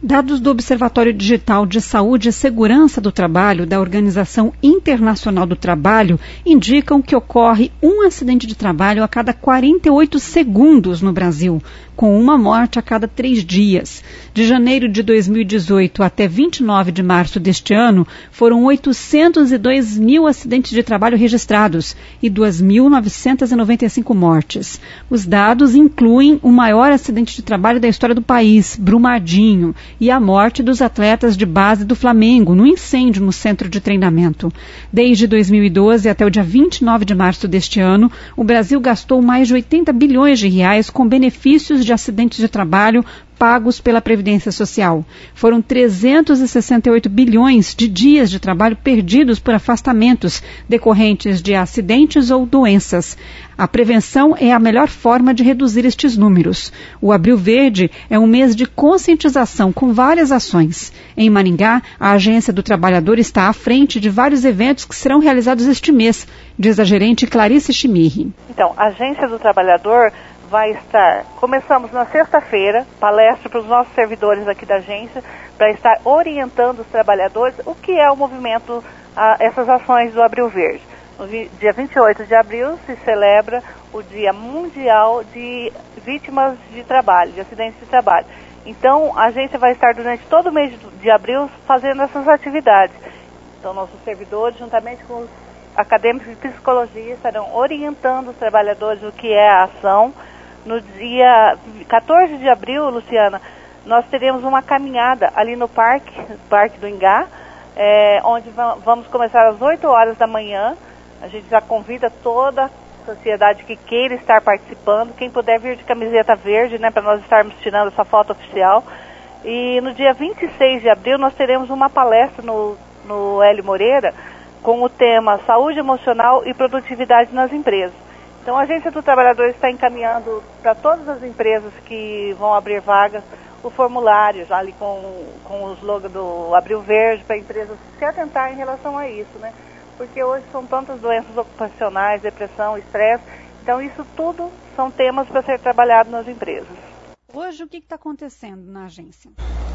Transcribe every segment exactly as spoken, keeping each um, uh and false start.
Dados do Observatório Digital de Saúde e Segurança do Trabalho da Organização Internacional do Trabalho indicam que ocorre um acidente de trabalho a cada quarenta e oito segundos no Brasil, com uma morte a cada três dias. De janeiro de dois mil e dezoito até vinte e nove de março deste ano, foram oitocentos e dois mil acidentes de trabalho registrados e duas mil novecentas e noventa e cinco mortes. Os dados incluem o maior acidente de trabalho da história do país, Brumadinho, e a morte dos atletas de base do Flamengo, no incêndio no centro de treinamento. Desde dois mil e doze até o dia vinte e nove de março deste ano, o Brasil gastou mais de oitenta bilhões de reais com benefícios de acidentes de trabalho pagos pela Previdência Social. Foram trezentos e sessenta e oito bilhões de dias de trabalho perdidos por afastamentos decorrentes de acidentes ou doenças. A prevenção é a melhor forma de reduzir estes números. O Abril Verde é um mês de conscientização com várias ações. Em Maringá, a Agência do Trabalhador está à frente de vários eventos que serão realizados este mês, diz a gerente Clarice Chimirri. Então, a Agência do Trabalhador vai estar, começamos na sexta-feira, palestra para os nossos servidores aqui da agência, para estar orientando os trabalhadores o que é o movimento, a, essas ações do Abril Verde. No dia vinte e oito de abril se celebra o Dia Mundial de Vítimas de Trabalho, de Acidentes de Trabalho. Então, a agência vai estar durante todo o mês de abril fazendo essas atividades. Então, nossos servidores, juntamente com os acadêmicos de psicologia, estarão orientando os trabalhadores o que é a ação. No dia quatorze de abril, Luciana, nós teremos uma caminhada ali no parque, Parque do Ingá, é, onde vamos começar às oito horas da manhã. A gente já convida toda a sociedade que queira estar participando, quem puder vir de camiseta verde, né, para nós estarmos tirando essa foto oficial. E no dia vinte e seis de abril nós teremos uma palestra no, no Hélio Moreira com o tema Saúde Emocional e Produtividade nas Empresas. Então, a Agência do Trabalhador está encaminhando para todas as empresas que vão abrir vagas o formulário, já ali com, com o slogan do Abril Verde, para empresas se atentar em relação a isso, né? Porque hoje são tantas doenças ocupacionais, depressão, estresse, então isso tudo são temas para ser trabalhado nas empresas. Hoje, o que está acontecendo na agência?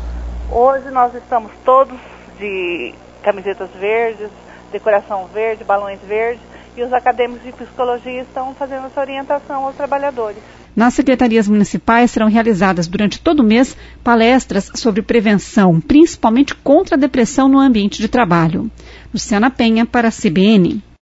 Hoje nós estamos todos de camisetas verdes, decoração verde, balões verdes, e os acadêmicos de psicologia estão fazendo essa orientação aos trabalhadores. Nas secretarias municipais serão realizadas durante todo o mês palestras sobre prevenção, principalmente contra a depressão no ambiente de trabalho. Luciana Penha, para a C B N.